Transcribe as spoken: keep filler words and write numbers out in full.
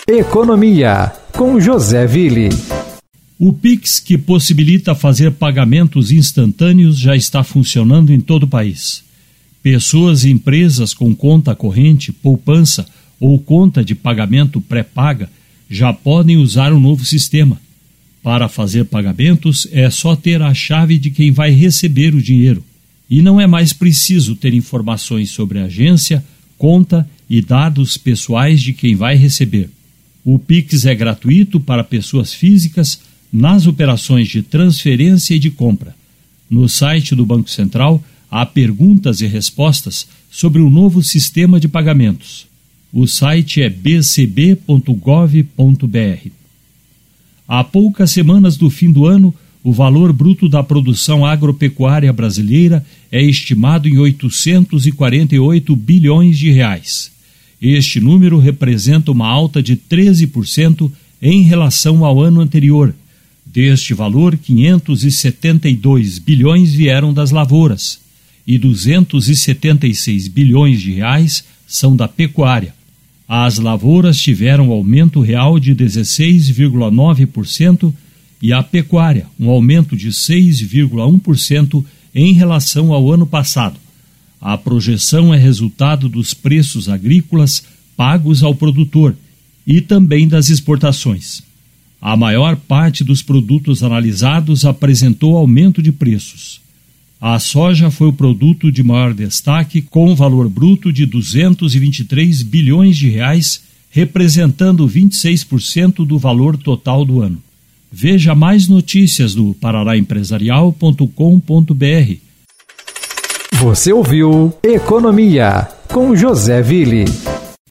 Economia, com José Ville. O Pix, que possibilita fazer pagamentos instantâneos, já está funcionando em todo o país. Pessoas e empresas com conta corrente, poupança ou conta de pagamento pré-paga já podem usar o novo sistema. Para fazer pagamentos, é só ter a chave de quem vai receber o dinheiro. E não é mais preciso ter informações sobre a agência, conta e dados pessoais de quem vai receber. O Pix é gratuito para pessoas físicas nas operações de transferência e de compra. No site do Banco Central há perguntas e respostas sobre o novo sistema de pagamentos. O site é b c b ponto gov ponto b r. Há poucas semanas do fim do ano, o valor bruto da produção agropecuária brasileira é estimado em oitocentos e quarenta e oito bilhões de reais. Este número representa uma alta de treze por cento em relação ao ano anterior. Deste valor, quinhentos e setenta e dois bilhões vieram das lavouras e duzentos e setenta e seis bilhões de reais são da pecuária. As lavouras tiveram aumento real de dezesseis vírgula nove por cento e a pecuária um aumento de seis vírgula um por cento em relação ao ano passado. A projeção é resultado dos preços agrícolas pagos ao produtor e também das exportações. A maior parte dos produtos analisados apresentou aumento de preços. A soja foi o produto de maior destaque, com um valor bruto de duzentos e vinte e três bilhões de reais, representando vinte e seis por cento do valor total do ano. Veja mais notícias no parará empresarial ponto com ponto b r. Você ouviu Economia, com José Ville.